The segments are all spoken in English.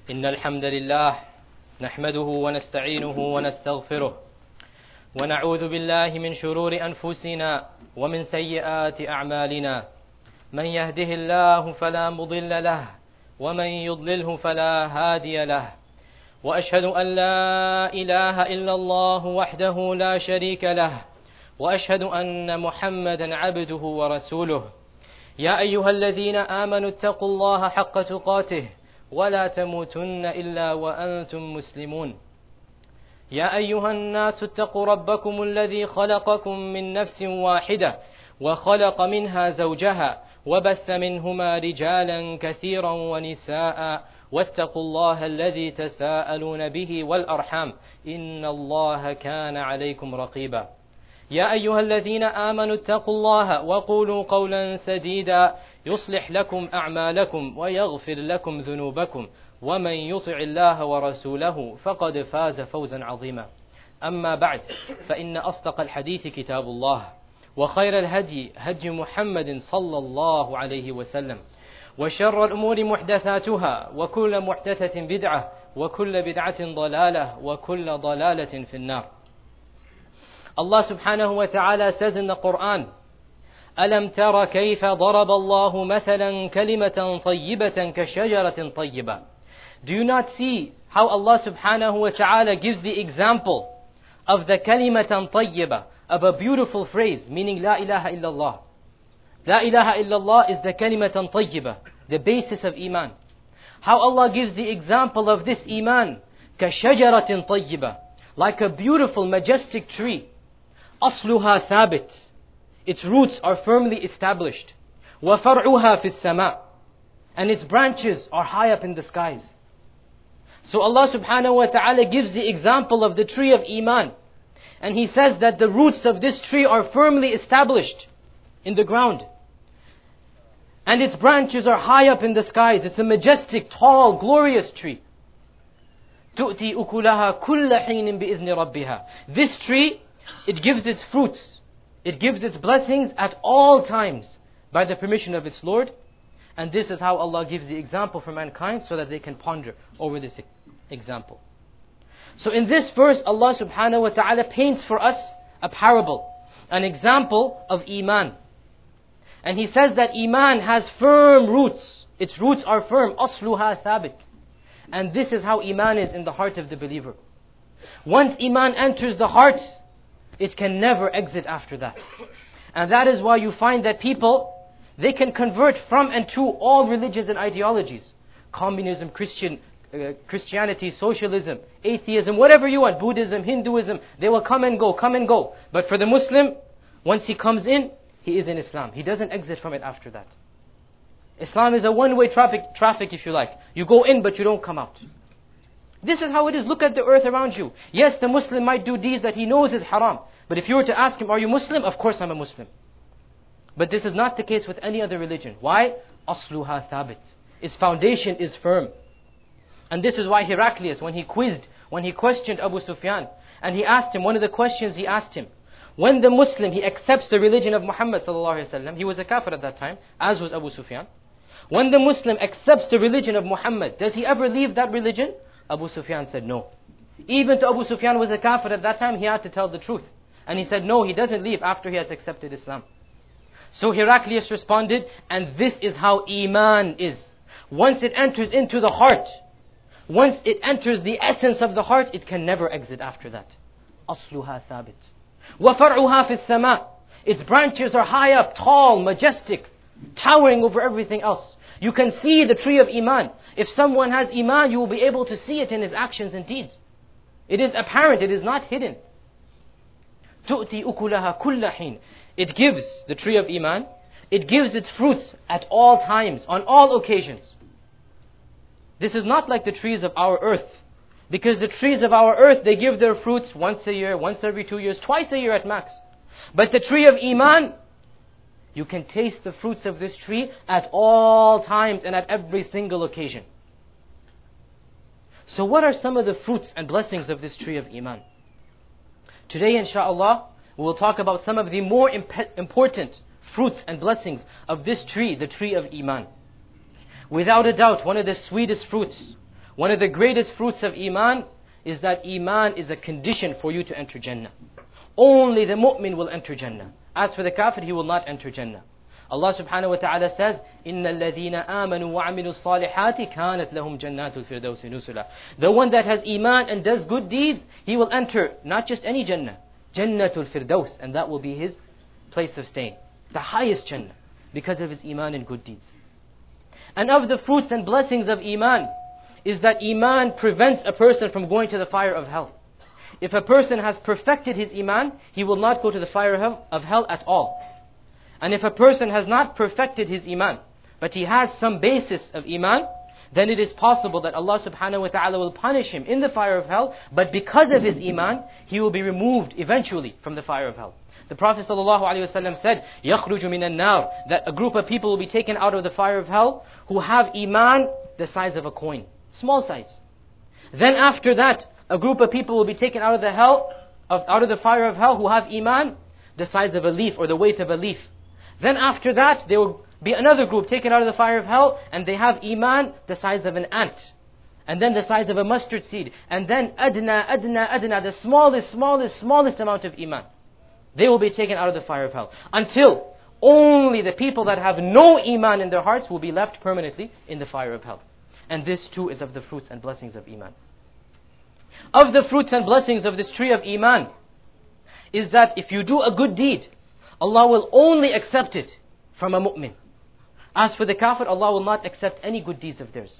إن الحمد لله نحمده ونستعينه ونستغفره ونعوذ بالله من شرور أنفسنا ومن سيئات أعمالنا من يهده الله فلا مضل له ومن يضلله فلا هادي له وأشهد أن لا إله إلا الله وحده لا شريك له وأشهد أن محمدا عبده ورسوله يا أيها الذين آمنوا اتقوا الله حق تقاته ولا تموتن إلا وأنتم مسلمون يا أيها الناس اتقوا ربكم الذي خلقكم من نفس واحدة وخلق منها زوجها وبث منهما رجالا كثيرا ونساء واتقوا الله الذي تساءلون به والأرحام إن الله كان عليكم رقيبا يا أيها الذين آمنوا اتقوا الله وقولوا قولا سديدا يصلح لكم أعمالكم ويغفر لكم ذنوبكم ومن يطع الله ورسوله فقد فاز فوزا عظيما أما بعد فإن أصدق الحديث كتاب الله وخير الهدي هدي محمد صلى الله عليه وسلم وشر الأمور محدثاتها وكل محدثة بدعة وكل بدعة ضلالة وكل ضلالة في النار. Allah subhanahu wa ta'ala says in the Quran, أَلَمْ تَرَ كَيْفَ ضَرَبَ اللَّهُ مَثَلًا كَلِمَةً طَيِّبَةً كَشَجَرَةٍ طَيِّبَةٍ. Do you not see how Allah subhanahu wa ta'ala gives the example of the kalimatan tayyibah, of a beautiful phrase, meaning La ilaha illallah. La ilaha illallah is the kalimatan tayyibah, the basis of Iman. How Allah gives the example of this Iman, كَشَجَرَةٍ طَيِّبَةٍ, like a beautiful, majestic tree. أصلها ثابت, its roots are firmly established. وفرعها في السماء, and its branches are high up in the skies. So Allah subhanahu wa ta'ala gives the example of the tree of Iman. And He says that the roots of this tree are firmly established in the ground. And its branches are high up in the skies. It's a majestic, tall, glorious tree. تُؤْتِي أُكُلَهَا كُلَّ حِينٍ بِإِذْنِ رَبِّهَا. This tree, it gives its fruits, it gives its blessings at all times by the permission of its Lord. And this is how Allah gives the example for mankind so that they can ponder over this example. So in this verse, Allah subhanahu wa ta'ala paints for us a parable, an example of Iman. And He says that Iman has firm roots. Its roots are firm. أَصْلُهَا ثَابِت. And this is how Iman is in the heart of the believer. Once Iman enters the heart, it can never exit after that. And that is why you find that people, they can convert from and to all religions and ideologies. Communism, Christianity, socialism, atheism, whatever you want, Buddhism, Hinduism, they will come and go, come and go. But for the Muslim, once he comes in, he is in Islam. He doesn't exit from it after that. Islam is a one-way traffic if you like. You go in but you don't come out. This is how it is. Look at the earth around you. Yes, the Muslim might do deeds that he knows is haram. But if you were to ask him, are you Muslim? Of course I'm a Muslim. But this is not the case with any other religion. Why? أَصْلُهَا ثَابِت. Its foundation is firm. And this is why Heraclius, when he questioned Abu Sufyan, and he asked him, one of the questions he asked him, when the Muslim, he accepts the religion of Muhammad sallallahu alaihi wasallam, he was a kafir at that time, as was Abu Sufyan. When the Muslim accepts the religion of Muhammad, does he ever leave that religion? Abu Sufyan said no. Even though Abu Sufyan was a kafir at that time, he had to tell the truth. And he said no, he doesn't leave after he has accepted Islam. So Heraclius responded, and this is how Iman is. Once it enters into the heart, once it enters the essence of the heart, it can never exit after that. أصلها ثابت. وفرعها في السماء. Its branches are high up, tall, majestic, towering over everything else. You can see the tree of Iman. If someone has Iman, you will be able to see it in his actions and deeds. It is apparent, it is not hidden. تُؤْتِي أُكُلَهَا كُلَّ حِينٍ. It gives, the tree of Iman, it gives its fruits at all times, on all occasions. This is not like the trees of our earth. Because the trees of our earth, they give their fruits once a year, once every 2 years, twice a year at max. But the tree of Iman, you can taste the fruits of this tree at all times and at every single occasion. So what are some of the fruits and blessings of this tree of Iman? Today, inshaAllah, we will talk about some of the more important fruits and blessings of this tree, the tree of Iman. Without a doubt, one of the sweetest fruits, One of the greatest fruits of Iman is that Iman is a condition for you to enter Jannah. Only the mu'min will enter Jannah. As for the kafir, he will not enter Jannah. Allah subhanahu wa ta'ala says, إِنَّ الَّذِينَ آمَنُوا وَعَمِلُوا الصَّالِحَاتِ كَانَتْ لَهُمْ جَنَّاتُ الْفِرْدَوْسِ نُزُلًا. The one that has Iman and does good deeds, he will enter not just any Jannah, Jannatul Firdaus, and that will be his place of staying. The highest Jannah, because of his Iman and good deeds. And of the fruits and blessings of Iman, is that Iman prevents a person from going to the fire of hell. If a person has perfected his Iman, he will not go to the fire of hell at all. And if a person has not perfected his Iman, but he has some basis of Iman, then it is possible that Allah subhanahu wa ta'ala will punish him in the fire of hell, but because of his Iman, he will be removed eventually from the fire of hell. The Prophet ﷺ said, يَخْرُجُ مِنَ النَّارِ, that a group of people will be taken out of the fire of hell who have Iman the size of a coin. Small size. Then after that, a group of people will be taken out of the fire of hell who have Iman the size of a leaf or the weight of a leaf. Then after that, there will be another group taken out of the fire of hell and they have Iman the size of an ant. And then the size of a mustard seed. And then adna, the smallest amount of Iman. They will be taken out of the fire of hell. Until only the people that have no Iman in their hearts will be left permanently in the fire of hell. And this too is of the fruits and blessings of Iman. Of the fruits and blessings of this tree of Iman is that if you do a good deed, Allah will only accept it from a mu'min. As for the kafir, Allah will not accept any good deeds of theirs.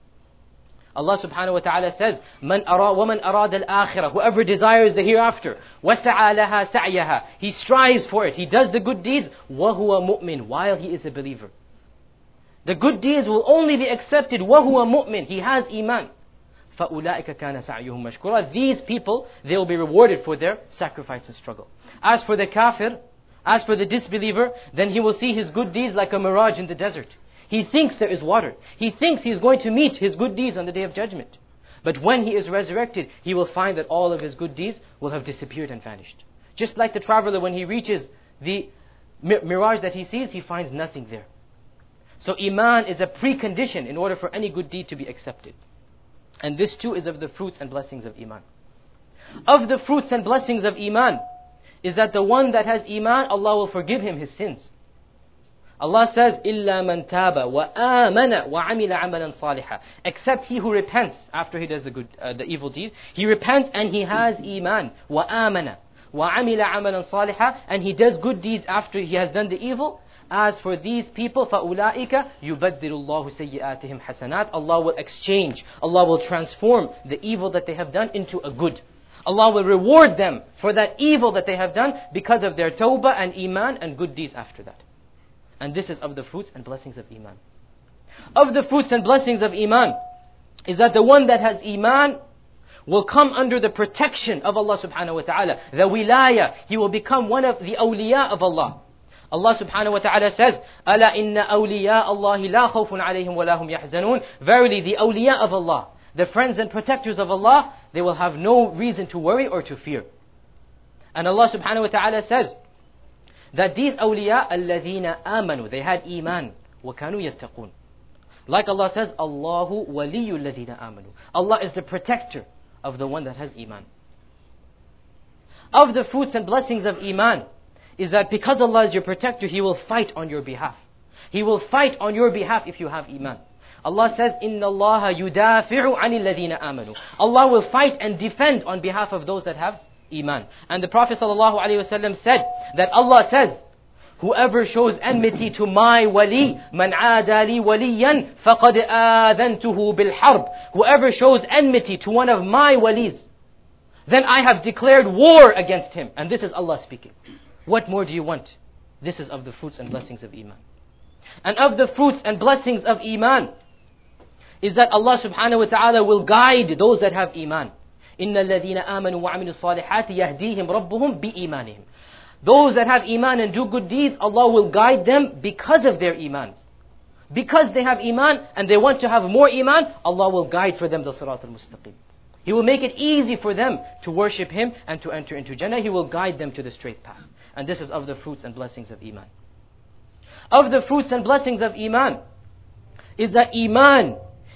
Allah subhanahu wa ta'ala says, وَمَنْ أَرَادَ الْآخِرَةِ, whoever desires the hereafter, وَسَعَى لَهَا سَعْيَهَا, he strives for it, he does the good deeds, وَهُوَ مُؤْمِن, while he is a believer. The good deeds will only be accepted, وَهُوَ مُؤْمِن, he has Iman. فَأُولَٰئِكَ كَانَ سَعْيُهُمْ مَشْكُورًا. These people, they will be rewarded for their sacrifice and struggle. As for the kafir, as for the disbeliever, then he will see his good deeds like a mirage in the desert. He thinks there is water. He thinks he is going to meet his good deeds on the Day of Judgment. But when he is resurrected, he will find that all of his good deeds will have disappeared and vanished. Just like the traveler, when he reaches the mirage that he sees, he finds nothing there. So Iman is a precondition in order for any good deed to be accepted. And this too is of the fruits and blessings of Iman. Of the fruits and blessings of Iman is that the one that has Iman, Allah will forgive him his sins. Allah says, إِلَّا مَنْ تَابَ وَآمَنَ وَعَمِلَ عَمَلًا صَالِحًا. Except he who repents after he does the evil deed. He repents and he has Iman. وَآمَنَ وَعَمِلَ عَمَلًا صَالِحًا. And he does good deeds after he has done the evil. As for these people, فَأُولَٰئِكَ يُبَدِّلُ اللَّهُ سَيِّئَاتِهِمْ حَسَنَاتٍ. Allah will exchange, Allah will transform the evil that they have done into a good. Allah will reward them for that evil that they have done because of their tawbah and Iman and good deeds after that. And this is of the fruits and blessings of Iman. Of the fruits and blessings of Iman is that the one that has Iman will come under the protection of Allah subhanahu wa ta'ala. The wilaya, he will become one of the awliya of Allah. Allah subhanahu wa ta'ala says, أَلَا إِنَّ أَوْلِيَاءَ اللَّهِ لَا خَوْفٌ عَلَيْهِمْ وَلَا هُمْ يَحْزَنُونَ. Verily the awliya of Allah, the friends and protectors of Allah, they will have no reason to worry or to fear. And Allah subhanahu wa ta'ala says that these awliya, الَّذِينَ آمَنُوا, they had Iman, وَكَانُوا يَتَّقُونَ. Like Allah says, Allahu وَلِيُّ الَّذِينَ آمَنُوا. Allah is the protector of the one that has Iman. Of the fruits and blessings of Iman is that because Allah is your protector, He will fight on your behalf. He will fight on your behalf if you have Iman. Allah says, إِنَّ اللَّهَ يُدَافِعُ عَنِ الَّذِينَ آمَنُوا. Allah will fight and defend on behalf of those that have Iman. And the Prophet ﷺ said that Allah says, whoever shows enmity to my wali, man aada li waliyan, faqad aadhantuhu bil harb. Whoever shows enmity to one of my walis, then I have declared war against him. And this is Allah speaking. What more do you want? This is of the fruits and blessings of Iman. And of the fruits and blessings of Iman is that Allah subhanahu wa ta'ala will guide those that have Iman. إِنَّ الَّذِينَ آمَنُوا وَعَمِلُوا الصَّالِحَاتِ يَهْدِيهِمْ رَبُّهُمْ بِإِيمَانِهِمْ. Those that have Iman and do good deeds, Allah will guide them because of their Iman. Because they have Iman and they want to have more Iman, Allah will guide for them the Sirat al-Mustaqim. He will make it easy for them to worship Him and to enter into Jannah. He will guide them to the straight path. And this is of the fruits and blessings of Iman. Of the fruits and blessings of Iman is that Iman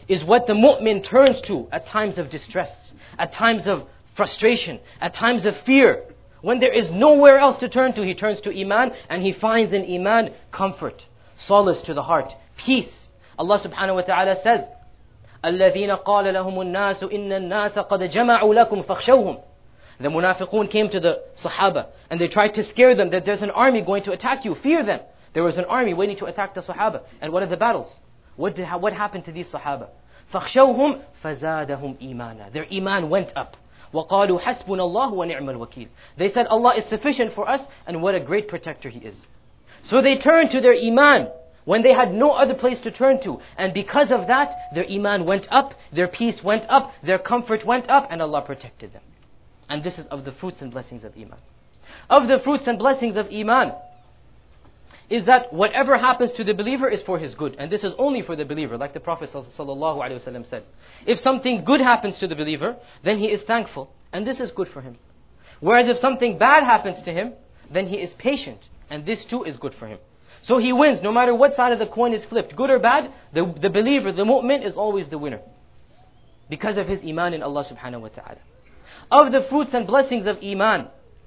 is what the mu'min turns to at times of distress, at times of frustration, at times of fear. When there is nowhere else to turn to, he turns to Iman, and he finds in Iman comfort, solace to the heart, peace. Allah subhanahu wa ta'ala says, الَّذِينَ قَالَ لَهُمُ النَّاسُ إِنَّ النَّاسَ قَدْ جَمَعُوا لَكُمْ فَاخْشَوْهُمْ. The munafiqun came to the Sahaba, and they tried to scare them that there's an army going to attack you, fear them. There was an army waiting to attack the Sahaba. And what are the battles? What happened to these Sahaba? فَاخْشَوْهُمْ فَزَادَهُمْ إِيمَانًا. Their Iman went up. وَقَالُوا حَسْبُنَا اللَّهُ وَنِعْمَ الْوَكِيلُ. They said, Allah is sufficient for us, and what a great protector He is. So they turned to their Iman when they had no other place to turn to. And because of that, their Iman went up, their peace went up, their comfort went up, and Allah protected them. And this is of the fruits and blessings of Iman. Of the fruits and blessings of Iman is that whatever happens to the believer is for his good. And this is only for the believer, like the Prophet ﷺ said. If something good happens to the believer, then he is thankful, and this is good for him. Whereas if something bad happens to him, then he is patient, and this too is good for him. So he wins, no matter what side of the coin is flipped, good or bad, the believer, the mu'min is always the winner. Because of his Iman in Allah subhanahu wa ta'ala. Of the fruits and blessings of Iman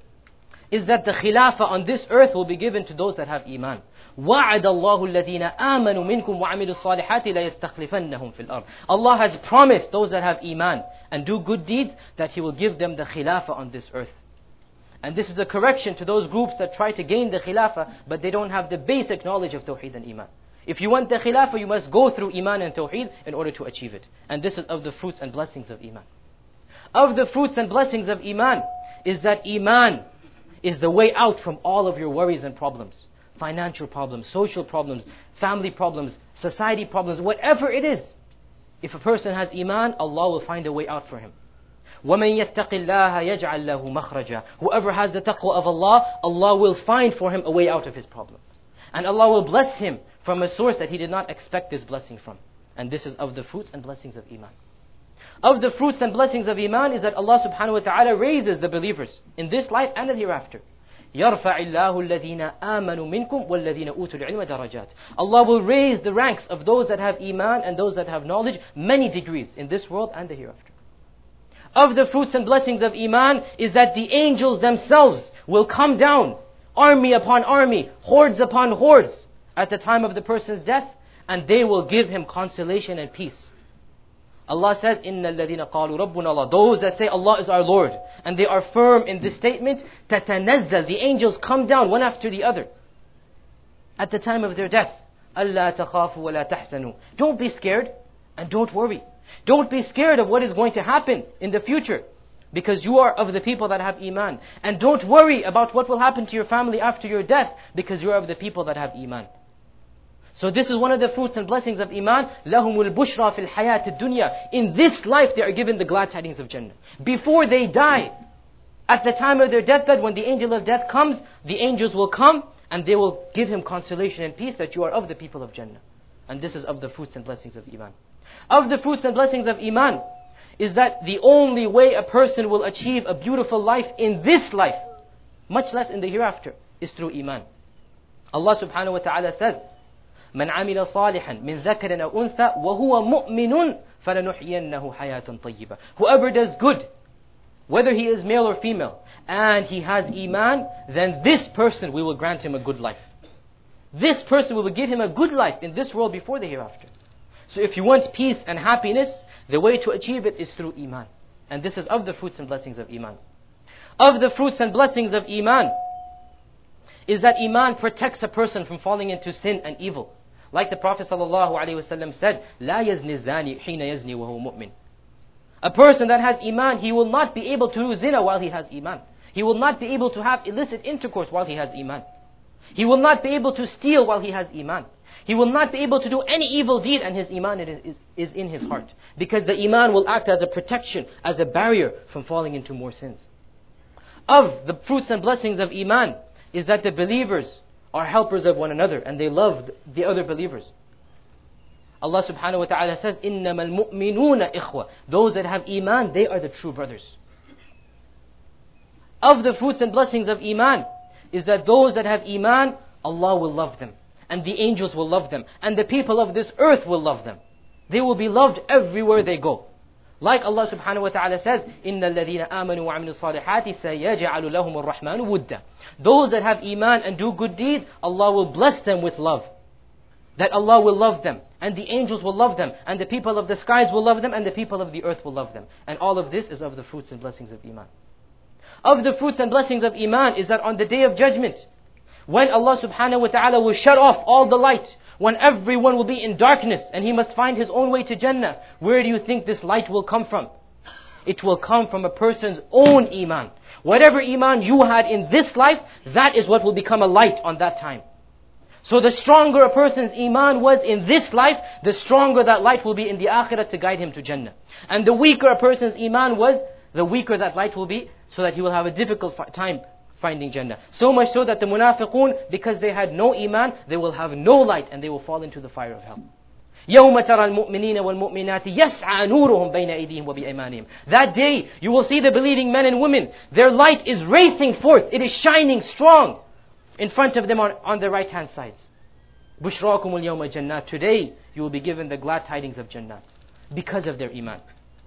is that the khilafah on this earth will be given to those that have Iman. وَعَدَ اللَّهُ الَّذِينَ آمَنُوا مِنْكُمْ وَعَمِلُوا الصَّالِحَاتِ لَيَسْتَخْلِفَنَّهُمْ فِي الْأَرْضِ. Allah has promised those that have Iman and do good deeds that He will give them the khilafah on this earth. And this is a correction to those groups that try to gain the khilafah, but they don't have the basic knowledge of Tawheed and Iman. If you want the khilafah, you must go through Iman and Tawheed in order to achieve it. And this is of the fruits and blessings of Iman. Of the fruits and blessings of Iman is that Iman is the way out from all of your worries and problems. Financial problems, social problems, family problems, society problems, whatever it is. If a person has Iman, Allah will find a way out for him. وَمَنْ يَتَّقِ اللَّهَ يَجْعَلْ لَهُ مَخْرَجًا. Whoever has the taqwa of Allah, Allah will find for him a way out of his problem. And Allah will bless him from a source that he did not expect this blessing from. And this is of the fruits and blessings of Iman. Of the fruits and blessings of Iman is that Allah subhanahu wa ta'ala raises the believers in this life and the hereafter. يَرْفَعِ اللَّهُ الَّذِينَ آمَنُوا مِنْكُمْ وَالَّذِينَ أُوتُوا الْعِلْمَ دَرَجَاتٍ. Allah will raise the ranks of those that have Iman and those that have knowledge many degrees in this world and the hereafter. Of the fruits and blessings of Iman is that the angels themselves will come down, army upon army, hordes upon hordes, at the time of the person's death, and they will give him consolation and peace. Allah says, إِنَّ الَّذِينَ قَالُوا رَبُّنَا اللَّهُ. Those that say Allah is our Lord, and they are firm in this statement, تَتَنَزَّلُ. The angels come down one after the other at the time of their death. أَلَّا تَخَافُوا وَلَا تَحْزَنُوا. Don't be scared and don't worry. Don't be scared of what is going to happen in the future, because you are of the people that have Iman. And don't worry about what will happen to your family after your death, because you are of the people that have Iman. So this is one of the fruits and blessings of Iman. لَهُمُ الْبُشْرَى فِي الْحَيَاةِ الدُّنْيَا. In this life they are given the glad tidings of Jannah. Before they die, at the time of their deathbed, when the angel of death comes, the angels will come and they will give him consolation and peace that you are of the people of Jannah. And this is of the fruits and blessings of Iman. Of the fruits and blessings of Iman is that the only way a person will achieve a beautiful life in this life, much less in the hereafter, is through Iman. Allah subhanahu wa ta'ala says, من عمل صالحا من ذكر أو أنثى وهو مؤمن فلنحيينه حياة طيبة. Whoever does good, whether he is male or female, and he has Iman, then this person, we will grant him a good life. This person, we will give him a good life in this world before the hereafter. So if you want peace and happiness, the way to achieve it is through Iman. And this is of the fruits and blessings of Iman. Of the fruits and blessings of Iman is that Iman protects a person from falling into sin and evil. Like the Prophet ﷺ said, لا يزني الزاني حين يزني وهو مؤمن. A person that has Iman, he will not be able to do zina while he has Iman. He will not be able to have illicit intercourse while he has Iman. He will not be able to steal while he has Iman. He will not be able to do any evil deed, and his Iman is in his heart. Because the Iman will act as a protection, as a barrier from falling into more sins. Of the fruits and blessings of Iman is that the believers are helpers of one another and they love the other believers. Allah subhanahu wa ta'ala says, إِنَّمَا الْمُؤْمِنُونَ إِخْوَةً. Those that have Iman, they are the true brothers. Of the fruits and blessings of Iman is that those that have Iman, Allah will love them. And the angels will love them. And the people of this earth will love them. They will be loved everywhere they go. Like Allah subhanahu wa ta'ala says, إِنَّ الَّذِينَ آمَنُوا وَعَمِلُوا الصَّالِحَاتِ سَيَجْعَلُ لَهُمُ الرَّحْمَنُ وُدًّا. Those that have iman and do good deeds, Allah will bless them with love. That Allah will love them, and the angels will love them, and the people of the skies will love them, and the people of the earth will love them. And all of this is of the fruits and blessings of iman. Of the fruits and blessings of iman is that on the day of judgment, when Allah subhanahu wa ta'ala will shut off all the light, when everyone will be in darkness and he must find his own way to Jannah, where do you think this light will come from? It will come from a person's own iman. Whatever iman you had in this life, that is what will become a light on that time. So the stronger a person's iman was in this life, the stronger that light will be in the akhirah to guide him to Jannah. And the weaker a person's iman was, the weaker that light will be, so that he will have a difficult time finding Jannah. So much so that the munafiqun, because they had no iman, they will have no light and they will fall into the fire of hell. يَوْمَ تَرَى الْمُؤْمِنِينَ وَالْمُؤْمِنَاتِ يَسْعَى نُورُهُمْ بَيْنَ أَيْدِيهِمْ وَبِأَيْمَانِهِمْ. That day, you will see the believing men and women, their light is racing forth, it is shining strong in front of them on their right hand sides. بُشْرَاكُمُ الْيَوْمَ جَنَّاتِ. Today, you will be given the glad tidings of Jannah because of their iman.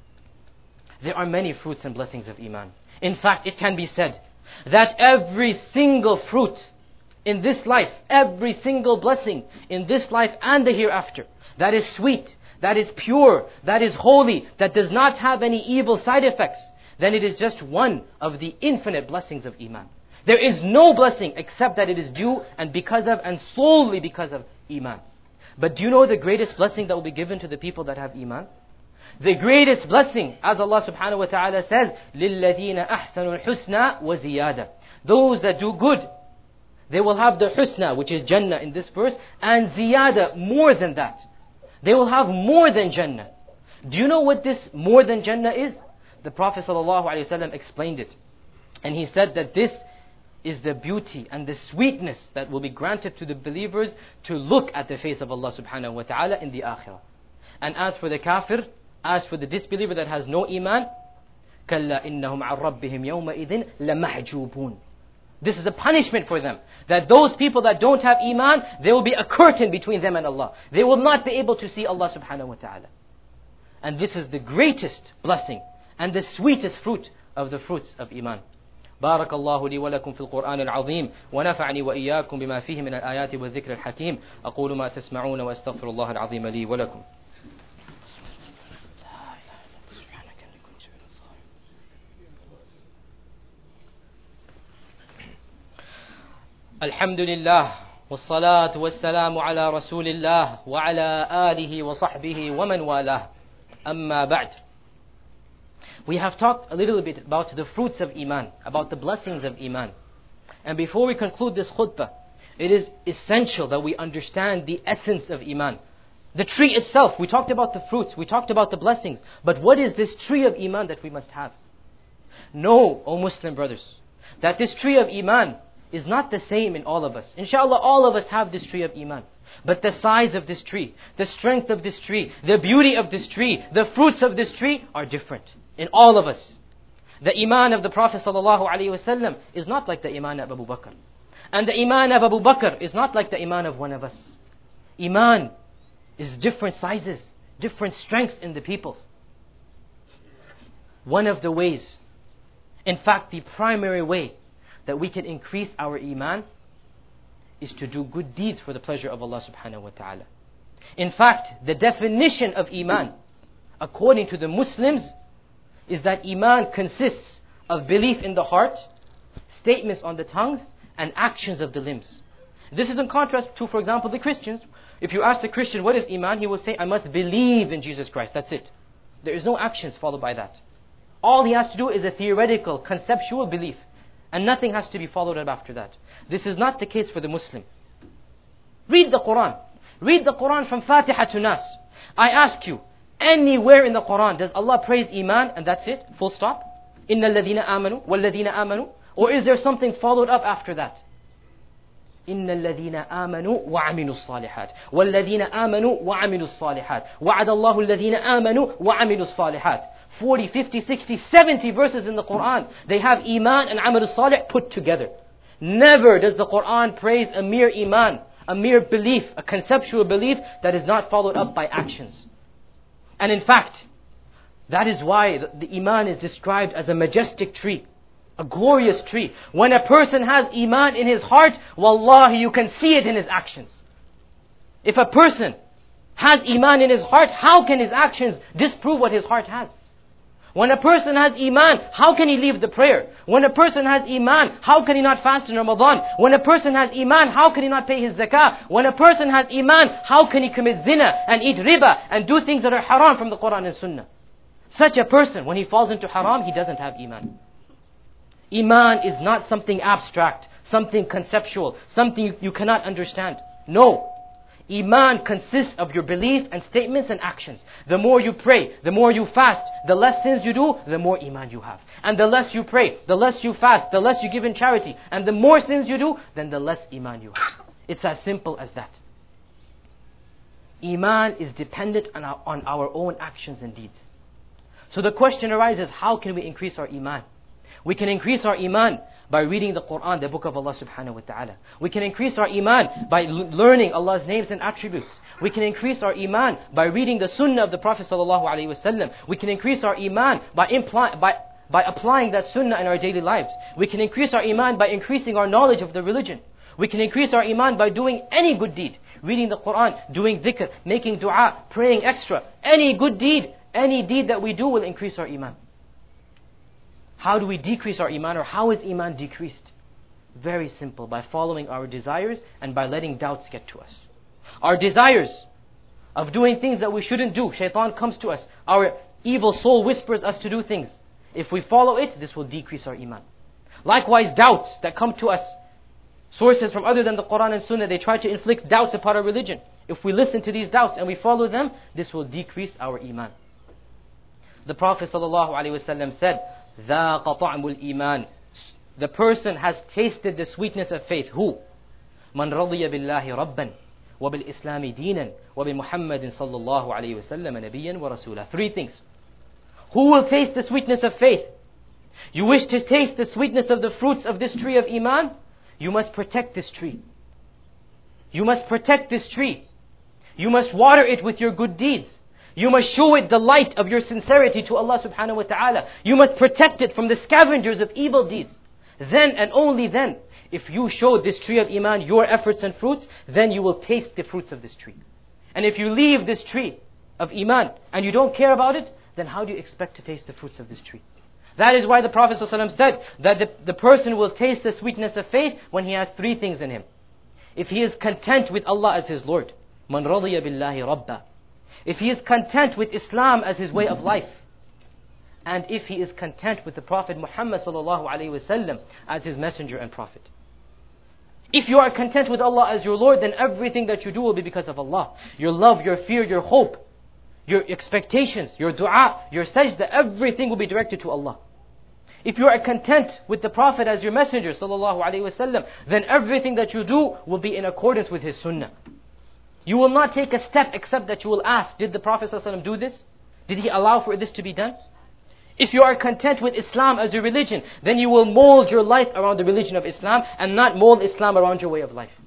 There are many fruits and blessings of iman. In fact, it can be said that every single fruit in this life, every single blessing in this life and the hereafter, that is sweet, that is pure, that is holy, that does not have any evil side effects, then it is just one of the infinite blessings of iman. There is no blessing except that it is due and because of and solely because of iman. But do you know the greatest blessing that will be given to the people that have iman? The greatest blessing, as Allah subhanahu wa ta'ala says, لِلَّذِينَ أَحْسَنُوا الْحُسْنَى وَزِيَادَةً. Those that do good, they will have the husna, which is Jannah in this verse, and ziyada, more than that. They will have more than Jannah. Do you know what this more than Jannah is? The Prophet ﷺ explained it. And he said that this is the beauty and the sweetness that will be granted to the believers to look at the face of Allah subhanahu wa ta'ala in the akhirah. And as for the kafir, as for the disbeliever that has no iman, كَلَّا إِنَّهُمْ عَنْ رَبِّهِمْ يَوْمَئِذٍ لَمَحْجُوبُونَ. This is a punishment for them. That those people that don't have iman, there will be a curtain between them and Allah. They will not be able to see Allah subhanahu wa ta'ala. And this is the greatest blessing and the sweetest fruit of the fruits of iman. بارك الله لي ولكم في القرآن العظيم ونفعني وإياكم بما فيه من الآيات والذكر الحكيم أقول ما تسمعون وأستغفر الله العظيم لي ولكم. الحمد لله والصلاة والسلام على رسول الله وعلى آله وصحبه ومن والاه أما بعد. We have talked a little bit about the fruits of iman, about the blessings of iman. And before we conclude this khutbah, it is essential that we understand the essence of iman. The tree itself, we talked about the fruits, we talked about the blessings, but what is this tree of iman that we must have? Know, O Muslim brothers, that this tree of iman is not the same in all of us. Inshallah, all of us have this tree of iman. But the size of this tree, the strength of this tree, the beauty of this tree, the fruits of this tree are different in all of us. The iman of the Prophet ﷺ is not like the iman of Abu Bakr. And the iman of Abu Bakr is not like the iman of one of us. Iman is different sizes, different strengths in the people. One of the ways, in fact the primary way that we can increase our iman is to do good deeds for the pleasure of Allah subhanahu wa ta'ala. In fact, the definition of iman, according to the Muslims, is that iman consists of belief in the heart, statements on the tongues, and actions of the limbs. This is in contrast to, for example, the Christians. If you ask the Christian, what is iman? He will say, I must believe in Jesus Christ. That's it. There is no actions followed by that. All he has to do is a theoretical, conceptual belief. And nothing has to be followed up after that. This is not the case for the Muslim. Read the Quran. Read the Quran from Fatiha to Nas. I ask you, anywhere in the Quran does Allah praise iman and that's it? Full stop? إِنَّ الَّذِينَ آمَنُوا وَالَّذِينَ آمَنُوا? Or is there something followed up after that? إِنَّ الَّذِينَ آمَنُوا وَعَمِلُوا الصَّالِحَاتِ وَالَّذِينَ آمَنُوا وَعَمِلُوا الصَّالِحَاتِ وَعَدَ اللَّهُ الَّذِينَ آمَنُوا وَعَمِلُوا الصَّالِحَاتِ 40, 50, 60, 70 verses in the Quran. They have iman and amal salih put together. Never does the Quran praise a mere iman, a mere belief, a conceptual belief that is not followed up by actions. And in fact, that is why the Iman is described as a majestic tree, a glorious tree. When a person has Iman in his heart, wallahi, you can see it in his actions. If a person has Iman in his heart, how can his actions disprove what his heart has? When a person has Iman, how can he leave the prayer? When a person has Iman, how can he not fast in Ramadan? When a person has Iman, how can he not pay his zakah? When a person has Iman, how can he commit zina and eat riba and do things that are haram from the Quran and Sunnah? Such a person, when he falls into haram, he doesn't have Iman. Iman is not something abstract, something conceptual, something you cannot understand. No. Iman consists of your belief and statements and actions. The more you pray, the more you fast, the less sins you do, the more Iman you have. And the less you pray, the less you fast, the less you give in charity, and the more sins you do, then the less Iman you have. It's as simple as that. Iman is dependent on our own actions and deeds. So the question arises, how can we increase our Iman? We can increase our Iman by reading the Quran, the book of Allah subhanahu wa ta'ala. We can increase our Iman by learning Allah's names and attributes. We can increase our Iman by reading the Sunnah of the Prophet sallallahu alaihi wasallam. We can increase our Iman by applying that Sunnah in our daily lives. We can increase our Iman by increasing our knowledge of the religion. We can increase our Iman by doing any good deed. Reading the Quran, doing dhikr, making dua, praying extra. Any good deed, any deed that we do will increase our Iman. How do we decrease our Iman, or how is Iman decreased? Very simple, by following our desires and by letting doubts get to us. Our desires of doing things that we shouldn't do, shaitan comes to us. Our evil soul whispers us to do things. If we follow it, this will decrease our Iman. Likewise, doubts that come to us, sources from other than the Quran and Sunnah, they try to inflict doubts upon our religion. If we listen to these doubts and we follow them, this will decrease our Iman. The Prophet ﷺ said, ذَاقَ طَعْمُ الْإِيمَانِ. The person has tasted the sweetness of faith. Who? مَنْ رَضِيَ بِاللَّهِ رَبًّا وَبِالْإِسْلَامِ دِينًا وَبِمُحَمَّدٍ صَلَّى اللَّهُ عَلَيْهِ وَسَلَّمَ نَبِيًّا وَرَسُولًا. Three things. Who will taste the sweetness of faith? You wish to taste the sweetness of the fruits of this tree of Iman? You must protect this tree. You must protect this tree. You must water it with your good deeds. You must show it the light of your sincerity to Allah subhanahu wa ta'ala. You must protect it from the scavengers of evil deeds. Then and only then, if you show this tree of Iman your efforts and fruits, then you will taste the fruits of this tree. And if you leave this tree of Iman and you don't care about it, then how do you expect to taste the fruits of this tree? That is why the Prophet ﷺ said that the person will taste the sweetness of faith when he has three things in him. If he is content with Allah as his Lord, مَنْ رَضِيَ بِاللَّهِ رَبًّا. If he is content with Islam as his way of life, and if he is content with the Prophet Muhammad ﷺ as his messenger and prophet. If you are content with Allah as your Lord, then everything that you do will be because of Allah. Your love, your fear, your hope, your expectations, your dua, your sajda, everything will be directed to Allah. If you are content with the Prophet as your messenger ﷺ, then everything that you do will be in accordance with his sunnah. You will not take a step except that you will ask, did the Prophet ﷺ do this? Did he allow for this to be done? If you are content with Islam as your religion, then you will mold your life around the religion of Islam and not mold Islam around your way of life.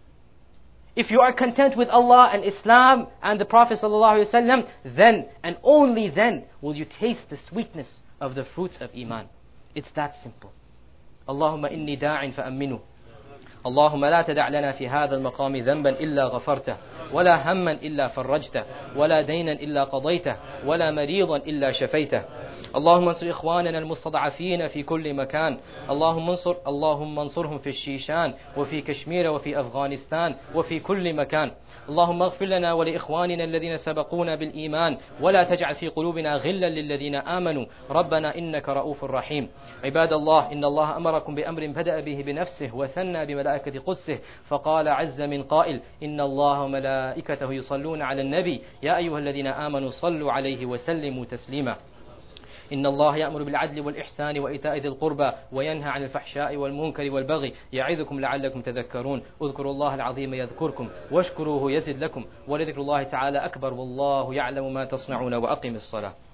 If you are content with Allah and Islam and the Prophet ﷺ, then and only then will you taste the sweetness of the fruits of Iman. It's that simple. Allahumma inni da'in fa'amminu. اللهم لا تدع لنا في هذا المقام ذنبا إلا غفرته ولا هما إلا فرجته ولا دينا إلا قضيته ولا مريضا إلا شفيته. اللهم انصر إخواننا المستضعفين في كل مكان. اللهم انصرهم في الشيشان وفي كشمير وفي أفغانستان وفي كل مكان. اللهم اغفر لنا ولإخواننا الذين سبقونا بالإيمان ولا تجعل في قلوبنا غلا للذين آمنوا ربنا إنك رؤوف رحيم. عباد الله، إن الله أمركم بأمر بدأ به بنفسه وثنى بملائكة قدسه فقال عز من قائل إن الله وملائكته يصلون على النبي يا أيها الذين آمنوا صلوا عليه وسلموا تسليما. إن الله يأمر بالعدل والإحسان وإيتاء ذي القربى وينهى عن الفحشاء والمنكر والبغي يعظكم لعلكم تذكرون. اذكروا الله العظيم يذكركم واشكروه يزد لكم ولذكر الله تعالى أكبر والله يعلم ما تصنعون وأقم الصلاة.